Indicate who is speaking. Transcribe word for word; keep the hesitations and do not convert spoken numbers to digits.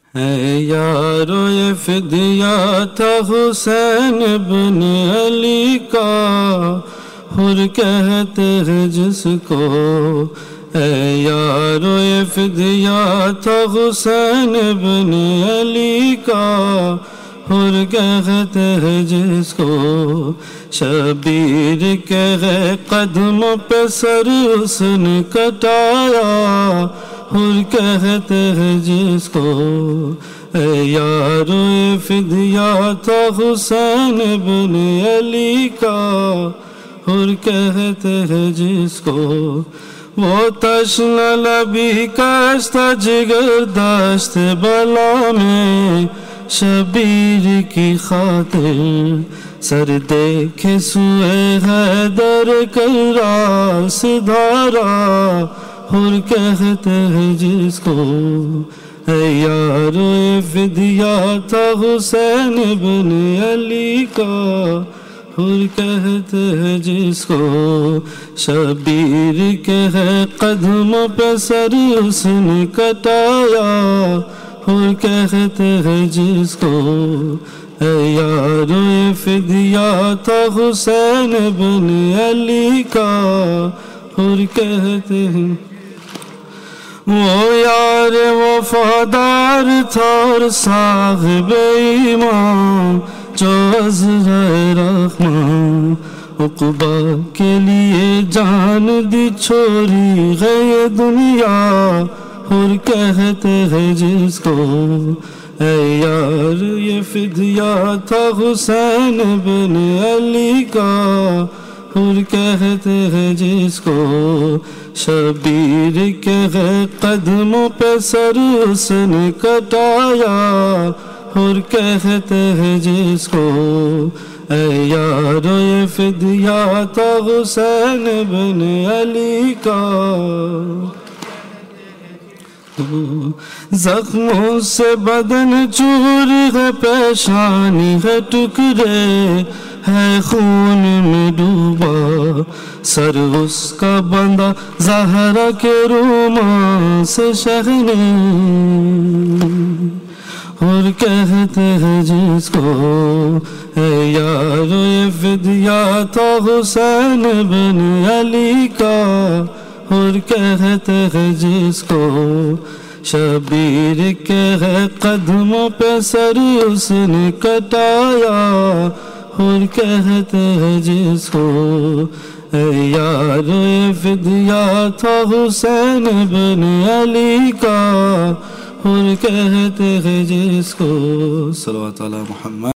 Speaker 1: ہے یارو یہ فدیہ تھا حسین ابن علی کا، حر کہتے ہیں جس کو۔ اے یارو یہ فدیہ تھا حسین ابن علی کا، حر کہتے ہیں جس کو۔ شبیر کے غیر قدموں پہ سر اس نے کٹایا، حر کہتے ہیں جس کو۔ اے یارو یہ فدیہ تھا حسین ابن علی کا، حر کہتے ہیں جس کو۔ وہ تشنہ لبی کش تھا جگر داشت بلا میں، شبیر کی خاطر سر دیکھے سوئے حیدر کر راس دھارا، حر کہتے ہیں جس کو۔ اے یارو یہ فدیہ تھا حسین ابن علی کا، حر کہتے ہیں جس کو۔ شبیر کے ہے قدموں پہ سر اس نے کٹایا، حر کہتے ہیں جس کو۔ اے یارو یہ فدیہ تھا حسین ابن علی کا، حر کہتے ہیں۔ وہ یار وفادار تھا اور صاحب ایمان، جو عزرائے رحمان عقبہ کے لیے جان دی چھوڑی گئی دنیا، حر کہتے ہیں جس کو۔ اے یار یہ فدیہ تھا حسین ابن علی کا، حر کہتے ہیں جس کو۔ شبیر کے غیر قدموں پہ سر اس نے کٹایا، حر کہتے ہیں جس کو۔ اے یارو یہ فدیہ تھا حسین ابن علی کا۔ زخموں سے بدن چور ہے، پیشانی ہے ٹکڑے، ہے خون میں ڈوبا سر اس کا بندہ زہرا کے روماں سے شہنے، حر کہتے ہیں جس کو۔ اے یارو یہ فدیہ تھا حسین ابن علی کا، حر کہتے ہیں جس کو۔ شبیر کے ہے قدموں پہ سر اس نے کٹایا، حر کہتے ہیں جس کو۔ اے یارو یہ فدیہ تھا حسین ابن علی کا، حر کہتے ہیں جس کو۔ صلوات علی محمد۔